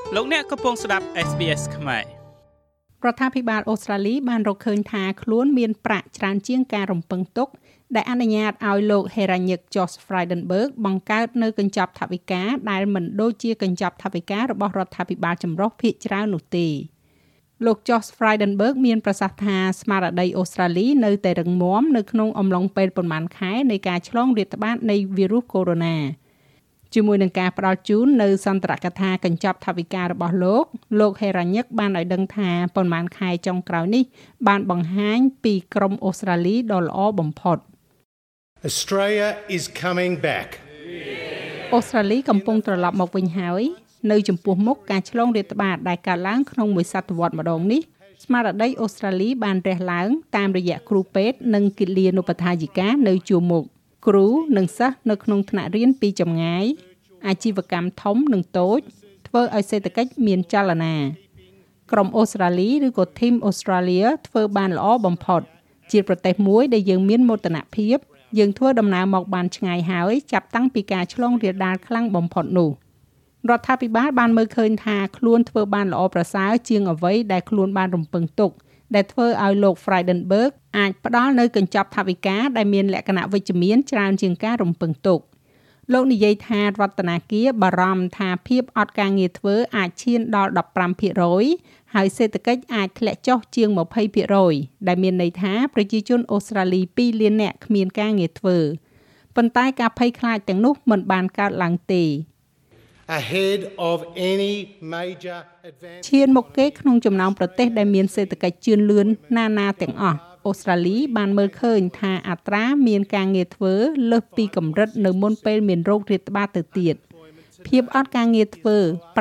លោកអ្នកកំពុងស្ដាប់ SBS ខ្មែររដ្ឋាភិបាលអូស្ត្រាលីបានរកឃើញថាខ្លួនមានប្រាក់ច្រើនជាងការរំពឹងទុកដែលអនុញ្ញាតឲ្យលោក Heranyck Josh Frydenberg បង្កើតនៅកញ្ចប់ថវិកាដែលមិនដូចជាកញ្ចប់ថវិការបស់រដ្ឋាភិបាលចម្រុះភាគច្រើននោះទេលោក Josh Frydenberg មានប្រសាសន៍ថាស្មារតីអូស្ត្រាលីនៅតែរឹងមាំនៅក្នុងអំឡុងពេលប្រមាណខែនៃការឆ្លងរាតត្បាតនៃវីរុសកូវីដ -19 ជាមួយនឹងការផ្ដល់ជូននៅសន្ទរកថាកញ្ចប់ថវិការបស់លោក Heranyck បានឲ្យដឹងថាប្រមាណខែចុងក្រោយនេះបានបង្ហាញពីក្រុមអូស្ត្រាលីដ៏ល្អបំផុត Australia is coming back អូស្ត្រាលីកំពុងត្រឡប់មកវិញហើយនៅចំពោះមុខការឆ្លងរាតត្បាតដែលកើតឡើងក្នុងមួយសតវត្សម្ដងនេះស្មារតីអូស្ត្រាលីបានរះឡើងតាមរយៈគ្រូពេទ្យនិងគិលានុបដ្ឋាយិកានៅជួរមុខគ្រូនិងសិស្សនៅក្នុងថ្នាក់រៀនពីចម្ងាយអាជីវកម្មធំនិងតូចធ្វើឲ្យសេដ្ឋកិច្ចមានចលនាក្រុមអូស្ត្រាលីឬក៏ Team Australia ធ្វើបានល្អបំផុតជាប្រទេសមួយដែលយើងមានមោទនភាពយើងធ្វើដំណើរមកបានឆ្ងាយហើយចាប់តាំងពីការឆ្លងរាលដាលខ្លាំងបំផុតនោះរដ្ឋាភិបាលបានមើលឃើញថាខ្លួនធ្វើបានល្អប្រសើរជាងអ្វីដែលខ្លួនបានរំពឹងទុកដែលធ្វើឲ្យលោក Frydenberg អាចផ្ដល់នៅកញ្ចប់ថវិកាដែលមានលក្ខណៈវិជ្ជមានច្រើនជាងការរំពឹងទុកលោកនិយាយថារដ្ឋាភិបាលបារម្ភថាភាពអត់ការងារធ្វើអាចឈានដល់ 15% ហើយសេដ្ឋកិច្ចអាចធ្លាក់ចុះជាង 20% ដែលមានន័យថាប្រជាជនអូស្ត្រាលី 2 លាននាក់គ្មានការងារធ្វើប៉ុន្តែការភ័យខ្លាចទាំងនោះមិនបានកើតឡើងទេ ahead of any major advance ឈានមកគេក្នុងចំណោមប្រទេសដែលមានសេដ្ឋកិច្ចជឿនលឿនណាទាំងអស់អូស្ត្រាលីបានមើលឃើញថាអត្រាមានការងារធ្វើលើសពីកម្រិតនៅមុនពេលមានโรคរាតត្បាតទៅទៀតភាពអត់ការងារធ្វើ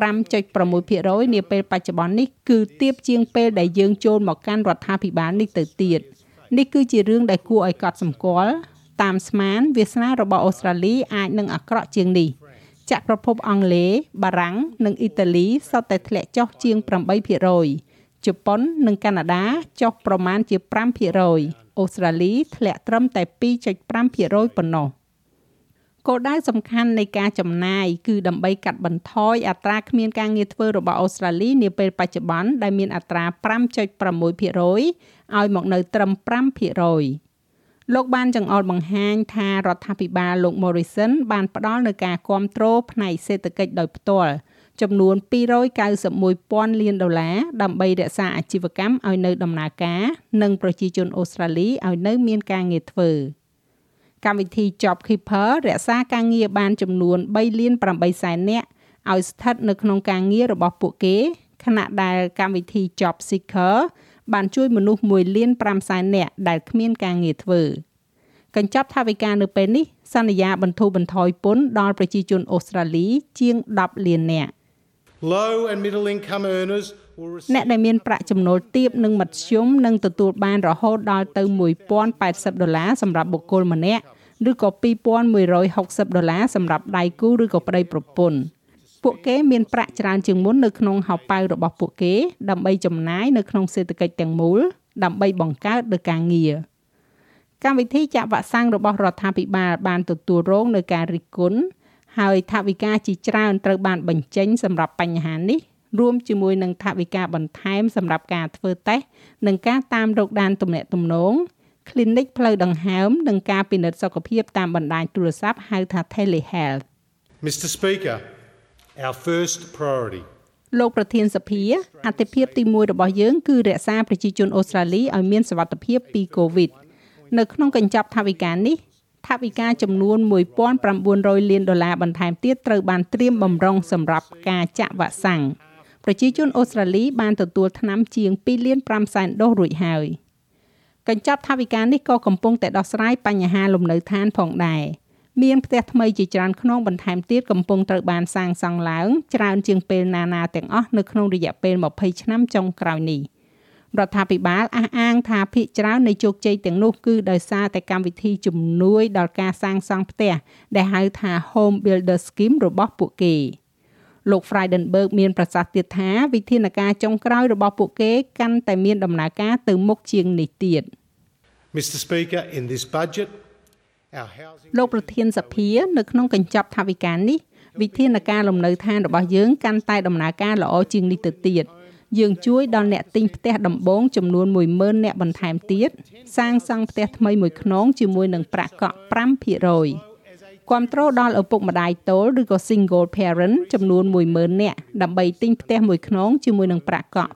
5.6% នាពេលបច្ចុប្បន្ននេះគឺទាបជាងពេលដែលយើងចូលមកកាន់រដ្ឋាភិបាលនេះទៅទៀតនេះគឺជារឿងដែលគួរឲ្យកត់សម្គាល់តាមស្មានវាសនារបស់អូស្ត្រាលីអាចនឹងអាក្រក់ជាងនេះចក្រភពអង់គ្លេសបារាំងនិងអ៊ីតាលីសុទ្ធតែធ្លាក់ចុះជាង 8%ជប៉ុននិងកាណាដាចុះប្រមាណជា 5% អូស្ត្រាលីធ្លាក់ត្រឹមតែ 2.5% ប៉ុណ្ណោះគោលដៅសំខាន់នៃការចំណាយគឺដើម្បីកាត់បន្ថយអត្រាគ្មានការងារធ្វើរបស់អូស្ត្រាលីនាពេលបច្ចុប្បន្នដែលមានអត្រា 5.6% ឲ្យមកនៅត្រឹម 5%លោកបានចង្អុលបង្ហាញថារដ្ឋាភិបាលលោក Morrison បានផ្ដល់នូវការគាំទ្រផ្នែកសេដ្ឋកិច្ចដោយផ្ទាល់ចំនួន $291,000 លានដើម្បីរក្សាអាជីវកម្មឲ្យនៅដំណើរការនិងប្រជាជនអូស្ត្រាលីឲ្យនៅមានការងារធ្វើកម្មវិធី JobKeeper រក្សាការងារបានចំនួន 3.8 សែននាក់ឲ្យស្ថិតនៅក្នុងការងាររបស់ពួកគេខណៈដែលកម្មវិធី JobSeeker បានជួយមនុស្ស 1.5 សែននាក់ដែលគ្មានការងារធ្វើកញ្ចប់ថវិកានៅពេលនេះសន្យាបន្ធូរបន្ថយពន្ធដល់ប្រជាជនអូស្ត្រាលីជាង 10 លាននាក់ Low and middle income earners will receive អ្នកដែលមានប្រាក់ចំណូលទាបនិងមធ្យមនឹងទទួលបានរហូតដល់ទៅ$1,080សម្រាប់បុគ្គលម្នាក់ឬក៏$2,160សម្រាប់ដៃគូឬក៏ប្តីប្រពន្ធពួកគេមានប្រាក់ច្រើនជាងមុននៅក្នុងហោប៉ៅរបស់ពួកគេដើម្បីចំណាយនៅក្នុងសេដ្ឋកិច្ចទាំងមូលដើម្បីបង្កើតនូវការងារកម្មវិធីចាក់វ៉ាក់សាំងរបស់រដ្ឋាភិបាលបានទទួលរងនូវការរិះគន់ហើយថវិកាជាច្រើនត្រូវបានបញ្ចេញសម្រាប់បញ្ហានេះរួមជាមួយនឹងថវិកាបន្ថែមសម្រាប់ការធ្វើតេស្តនិងការតាមរកដានទំនាក់ទំនង clinic ផ្លូវដង្ហើមនិងការពិនិត្យសុខភាពតាមបណ្ដាញទូរស័ព្ទហៅថា telehealth Mr Speaker our first priority លោកប្រធានសភាអាទិភាពទី1របស់យើងគឺរក្សាប្រជាជនអូស្ត្រាលីឲ្យមានសុវត្ថិភាពពី COVID នៅក្នុងកញ្ចប់ថវិកានេះថវិកាចំនួន$1,900 លានបន្ថែមទៀតត្រូវបានត្រៀមបម្រុងសម្រាប់ការចាក់វ៉ាក់សាំងប្រជាជនអូស្ត្រាលីបានទទួលថ្នាំជាង 2.5 សែនដូសរួចហើយកញ្ចប់ថវិកានេះក៏កំពុងតែដោះស្រាយបញ្ហាលំនៅឋានផងដែរមានផ្ទះថ្មីជាច្រើនខ្នងបន្ថែមទៀតកំពុងត្រូវបានសាងសង់ឡើងច្រើនជាងពេលណាទាំងអស់នៅក្នុងរយៈពេល20ឆ្នាំចុងក្រោយនេះរដ្ឋាភិបាលអះអាងថាភាគច្រើននៃជោគជ័យទាំងនោះគឺដោយសារតែកម្មវិធីជំនួយដល់ការសាងសង់ផ្ទះដែលហៅថា Home Builder Scheme របស់ពួកគេលោក Frydenberg មានប្រសាសន៍ទៀតថាវិធានការចុងក្រោយរបស់ពួកគេកាន់តែមានដំណើរការទៅមុខជាងនេះទៀត Mr Speaker in this budget លោកប្រធានសភានៅក្នុងកញ្ចប់ថវិកានេះវិធានការលំនៅឋានរបស់យើងកាន់តែដំណើរការល្អជាងនេះទៅទៀតយើងជួយដល់អ្នកទិញផ្ទះដំបូងចំនួន 10,000 អ្នកបន្ថែមទៀតសាងសង់ផ្ទះថ្មីមួយខ្នងជាមួយនឹងប្រាក់កក់ 5%គាំទ្រដល់ឪពុកម្ដាយតូលឬក៏ single parent ចំនួន 10,000 អ្នកដើម្បីទិញផ្ទះមួយខ្នងជាមួយនឹងប្រាក់កក់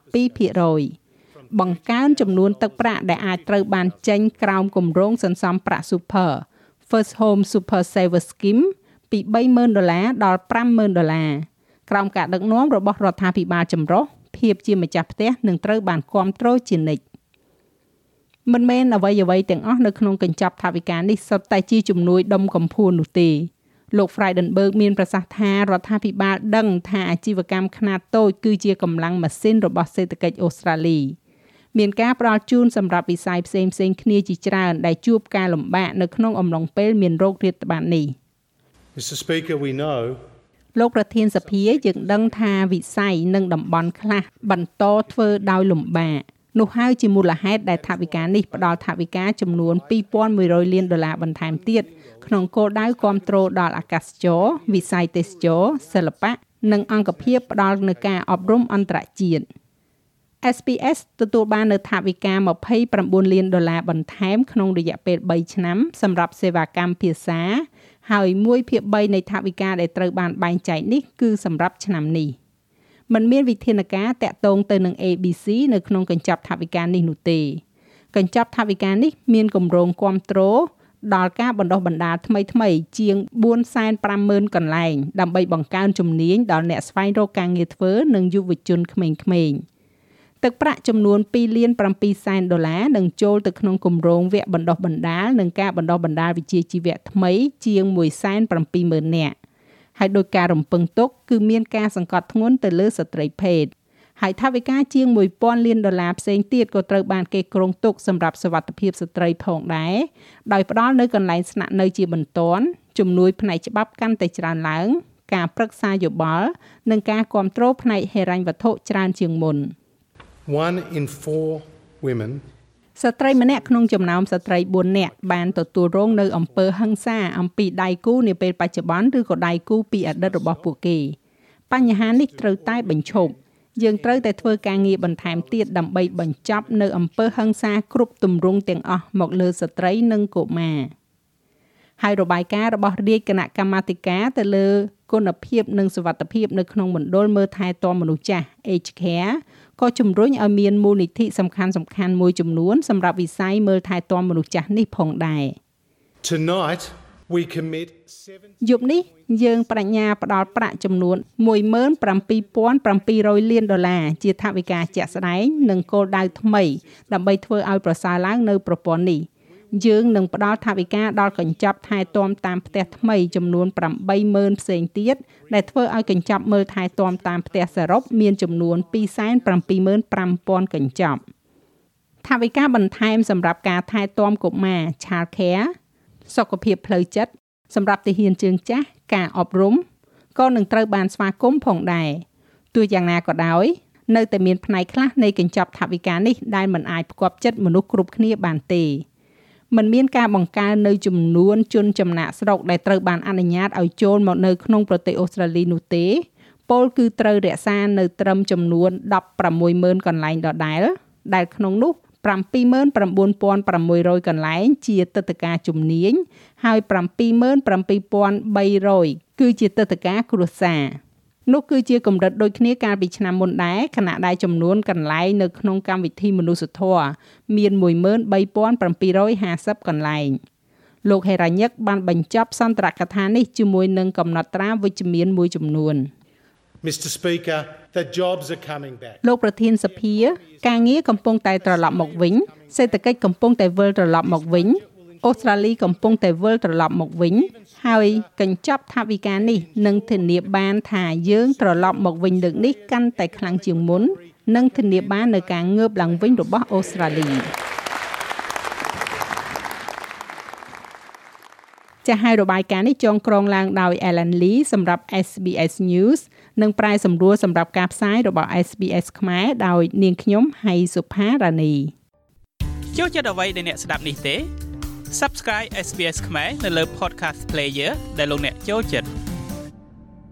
2%បង្កើនចំនួនទឹកប្រាក់ដែលអាចត្រូវបានចេញក្រោមគម្រោងសន្សំប្រាក់ Super First Home Super Saver Scheme ពី$30,000ដល់$50,000ក្រោមការដឹកនាំរបស់រដ្ឋាភិបាលចម្រុះភាពជាម្ចាស់ផ្ទះនឹងត្រូវបានគាំទ្រជានិច្ចមិនមែនអ្វីៗទាំងអស់នៅក្នុងកញ្ចប់ថវិកានេះសុទ្ធតែជាជំនួយដុំកំភួននោះទេលោក Frydenberg មានប្រសាសន៍ថារដ្ឋាភិបាលដឹងថាអាជីវកម្មខ្នាតតូចគឺជាកម្លាំងម៉ាស៊ីនរបស់សេដ្ឋកិច្ចអូស្ត្រាលីមានការផ្ដល់ជូនសម្រាប់វិស័យផ្សេងៗគ្នាជាច្រើនដែលជួបការលំបាកនៅក្នុងអំឡុងពេលមានโรคរាតត្បាតនេះ Mr. Speaker, we know លោកប្រធានសភាយើងដឹងថាវិស័យនិងតំបន់ខ្លះបន្តធ្វើដោយលំបាកនោះហើយជាមូលហេតុដែលថវិកានេះផ្ដល់ថវិកាចំនួន$2,100 លានបន្ថែមទៀតក្នុងគោលដៅគាំទ្រដល់អាកាសចរណ៍វិស័យទេសចរណ៍សិល្បៈនិងអង្គភាពផ្ដល់នូវការអប់រំអន្តរជាតិ SPS ទទួលបាននូវថវិកា$29 លានបន្ថែមក្នុងរយៈពេល3ឆ្នាំសម្រាប់សេវាកម្មភាសាហើយ1/3នៃថវិកាដែលត្រូវបានបែងចែកនេះគឺសម្រាប់ឆ្នាំនេះมันមានវិធានការតាក់ទងទៅនឹង ABC នៅក្នុងកញ្ចប់ថវិកានេះនោះទេកញ្ចប់ថវិកានេះមានគម្រោងគាំទ្រដល់ការបណ្ដុះបណ្ដាលថ្មីៗជាង450,000 កន្លែងដើម្បីបង្កើនជំនាញដល់អ្នកស្វែងរកការងារធ្វើនិងយុវជនក្មេងៗទឹកប្រាក់ចំនួន$2.7 នឹងចូលទៅក្នុងគម្រោងវគ្គបណ្ដុះបណ្ដាលនិងការបណ្ដុះបណ្ដាលវិជ្ជាជីវៈថ្មីជាង170,000 នាក់ហើយដោយការរំពឹងទុកគឺមានការសង្កត់ធ្ងន់ទៅលើស្ត្រីភេទហើយថវិកាជាង$1,000 លានផ្សេងទៀតក៏ត្រូវបានគេគ្រោងទុកសម្រាប់សុវត្ថិភាពស្ត្រីផងដែរដោយផ្ដល់នូវកន្លែងស្នាក់នៅជាបន្ទាន់ជំនួយផ្នែកច្បាប់កាន់តែច្រើនឡើងការប្រឹក្សាយោបល់និងការគាំទ្រផ្នែកហិរញ្ញវត្ថុច្រើនជាងមុន 1 in 4 women ស្ត្រីម្នាក់ក្នុងចំណោមស្ត្រី4នាក់បានទទួលរងនៅអំពើហិង្សាអំពីដៃគូនាពេលបច្ចុប្បន្នឬក៏ដៃគូពីអតីតរបស់ពួកគេបញ្ហានេះត្រូវតែបញ្ឈប់យើងត្រូវតែធ្វើការងារបន្ថែមទៀតដើម្បីបញ្ចប់នៅអំពើហិង្សាគ្រប់ទម្រង់ទាំងអស់មកលើស្ត្រីនិងកុមារហើយរបាយការណ៍របស់រាជគណៈកម្មាធិការទៅលើគុណភាពនិងសុវត្ថិភាពនៅក្នុងមណ្ឌលមើលថែទាំមនុស្សចាស់ Aged Care ក៏ជំរុញឲ្យមានមូលនិធិសំខាន់ៗមួយចំនួនសម្រាប់វិស័យមើលថែទាំមនុស្សចាស់នេះផងដែរ Tonight we commit យប់នេះយើងបដិញ្ញាផ្ដល់ប្រាក់ចំនួន$17,700 លានជាថវិកាជាក់ស្ដែងនិងគោលដៅថ្មីដើម្បីធ្វើឲ្យប្រសើរឡើងនៅប្រព័ន្ធនេះយើងនឹងផ្ដល់ថវិកាដល់កញ្ចប់ថែទាំតាមផ្ទះថ្មីចំនួន$80,000ផ្សេងទៀតដែលធ្វើឲ្យកញ្ចប់មើលថែទាំតាមផ្ទះសរុបមានចំនួន275,000 កញ្ចប់ថវិកាបន្ថែមសម្រាប់ការថែទាំកុមារ Child Care សុខភាពផ្លូវចិត្តសម្រាប់ទាហានជើងចាស់ការអប់រំក៏នឹងត្រូវបានស្វាគមន៍ផងដែរទោះយ៉ាងណាក៏ដោយនៅតែមានផ្នែកខ្លះនៃកញ្ចប់ថវិកានេះដែលមិនអាចផ្គាប់ចិត្តមនុស្សគ្រប់គ្នាបានទេมันមានការបង្កើននៅចំនួនជនចំណាក់ស្រុកដែលត្រូវបានអនុញ្ញាតឲ្យចូលមកនៅក្នុងប្រទេសអូស្ត្រាលីនោះទេពលគឺត្រូវរក្សានៅត្រឹមចំនួន16,000 កន្លែងដដែលដែលក្នុងនោះ79,600 កន្លែងជាទឹកតការជំនាញហើយ77,300 គឺជាទឹកតការគ្រួសារនោះគឺជាកម្រិតដូចគ្នាកាលពីឆ្នាំមុនដែរខណៈដែលចំនួនកន្លែងនៅក្នុងកម្មវិធីមនុស្សធម៌មាន 13,750 កន្លែងលោកហេរ៉ាញឹកបានបញ្ចប់សន្ទរកថានេះជាមួយនឹងកំណត់ត្រាវិជ្ជមានមួយចំនួន Mr. Speaker, the jobs are coming back. លោកប្រធានសភាការងារកំពុងតែត្រឡប់មកវិញសេដ្ឋកិច្ចកំពុងតែវិលត្រឡប់មកវិញអូស្ត្រាលីកំពុងតែវិលត្រឡប់មកវិញហើយកញ្ចប់ថវិកានេះនឹងធានាបានថាយើងត្រឡប់មកវិញលើកនេះកាន់តែខ្លាំងជាងមុននិងធានាបាននូវការងើបឡើងវិញរបស់អូស្ត្រាលីចាស់ហើយរបាយការណ៍នេះចងក្រងឡើងដោយ Alan Lee សម្រាប់ SBS News និងប្រែសម្រួលសម្រាប់ការផ្សាយរបស់ SBS ខ្មែរដោយនាងខ្ញុំហៃសុផារ៉ានីចូលចិត្តអ្វីដែលអ្នកស្ដាប់នេះទេ Subscribe SBS ខ្មែរនៅលើ Podcast Player ដែលលោកអ្នកចូលចិត្ត